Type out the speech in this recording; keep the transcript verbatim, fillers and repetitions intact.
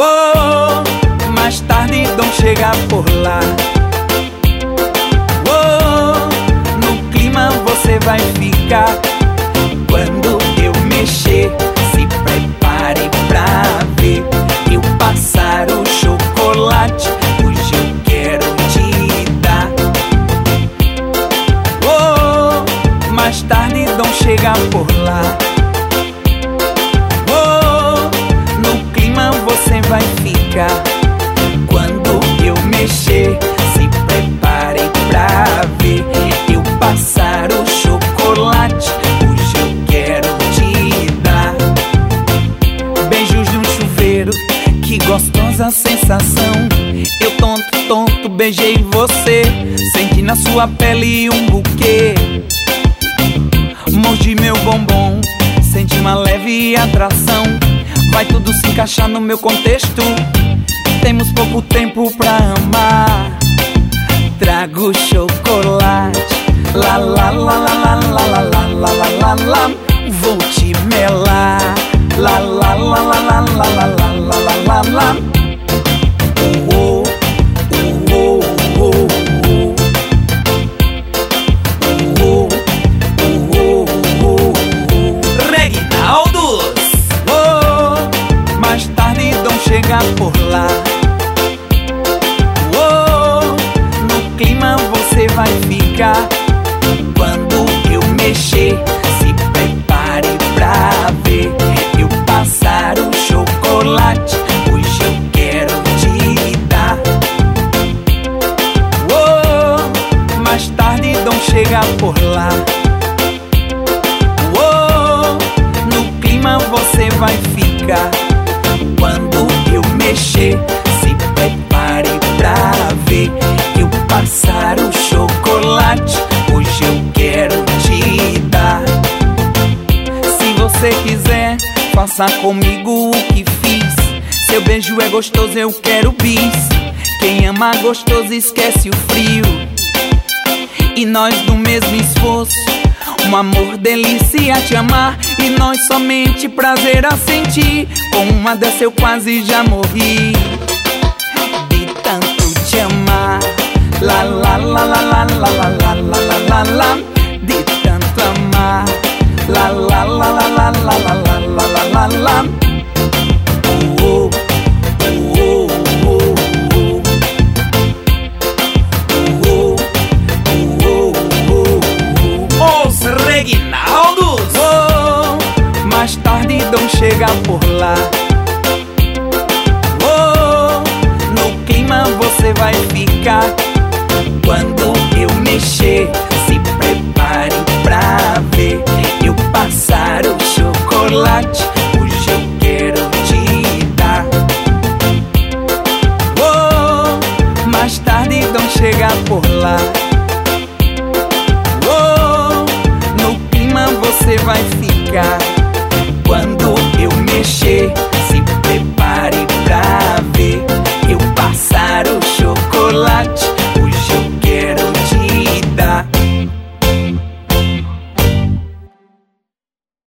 Oh, mais tarde Dom chega por lá. Oh, no clima você vai ficar. Quando eu mexer, se prepare pra ver eu passar o chocolate. Hoje eu quero te dar. Oh, mais tarde Dom chega por lá. Oh, no clima você vai ficar. Quando eu mexer, se prepare pra ver eu passar o chocolate. Hoje eu quero te dar. Beijos de um chuveiro, que gostosa sensação. Eu tonto, tonto, beijei você. Senti na sua pele um buquê. Mordi meu bombom, senti uma leve atração. Vai tudo se encaixar no meu contexto. Temos pouco tempo pra amar. Trago chocolate. La la la la la la la la la la la. Vou te melar. La la la la la la la la la la la. Oh, oh, oh, oh, oh. Oh, oh, oh, oh. Reginaldos. Oh, mais tarde Dom chega por lá. Oh, no clima você vai ficar. Quando eu mexer, se prepare pra ver eu passar o chocolate. Hoje eu quero te dar. Oh, mais tarde Dom chega por lá. Oh, no clima você vai ficar. Quando eu mexer, se prepare pra ver eu passar o chocolate. Hoje eu quero te dar. Se você quiser, faça comigo o que fiz. Seu beijo é gostoso, eu quero bis. Quem ama gostoso esquece o frio. E nós do mesmo esforço, um amor, delícia te amar. E nós somente prazer a sentir. Com uma dessa eu quase já morri de tanto te amar. La la la la la la la la la la la. De tanto amar. La la la la la la la la la la la. Oh, oh, oh, oh, oh. Oh, oh, oh, oh. Os Reginaldos. Oh, mais tarde Dom chega por lá. Oh, no clima você vai ficar. Quando eu mexer, se prepare pra ver eu passar o chocolate. Hoje eu quero te dar. Oh, mais tarde Dom chega por lá. Oh, no clima você vai ficar. Quando eu mexer,